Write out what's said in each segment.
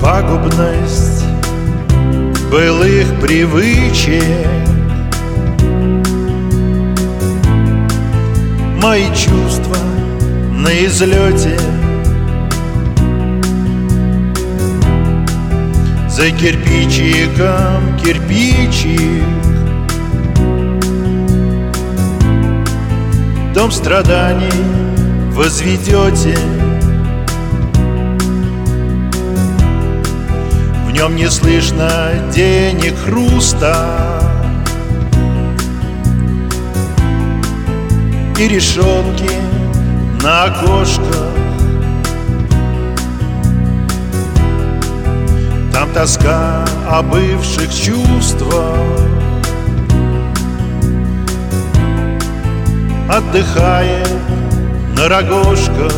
пагубность былых привычек. Мои чувства на излете, за кирпичиком кирпичик. Дом страданий возведете, в нем не слышно денег хруста, и решетки на окошках. Там тоска о бывших чувствах. Отдыхает на рогожках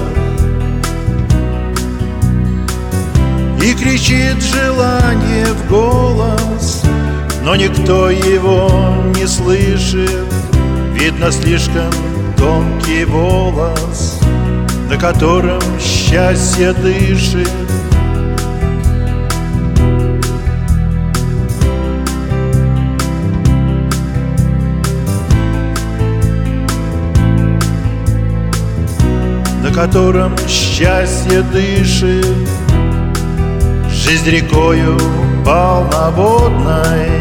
и кричит желание в голос, но никто его не слышит. Видно, слишком тонкий волос, на котором счастье дышит. На котором счастье дышит. Жизнь рекою полноводной.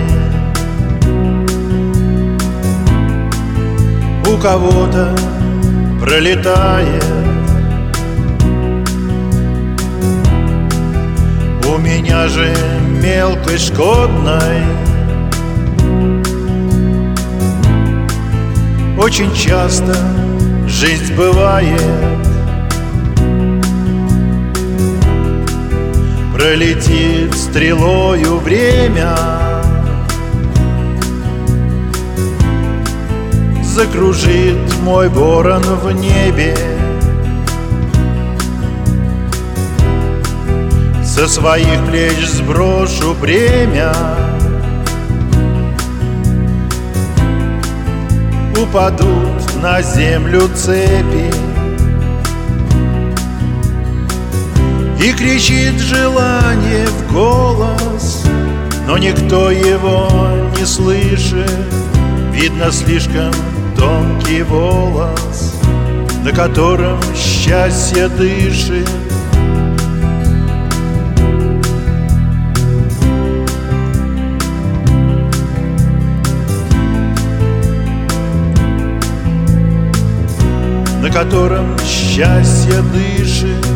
У кого-то пролетает, у меня же мелкой шкодной. Очень часто жизнь бывает, пролетит стрелою время, закружит мой ворон в небе, со своих плеч сброшу бремя. Упадут на землю цепи, и кричит желание в голос, но никто его не слышит. Видно, слишком тонкий волос, на котором счастье дышит. На котором счастье дышит.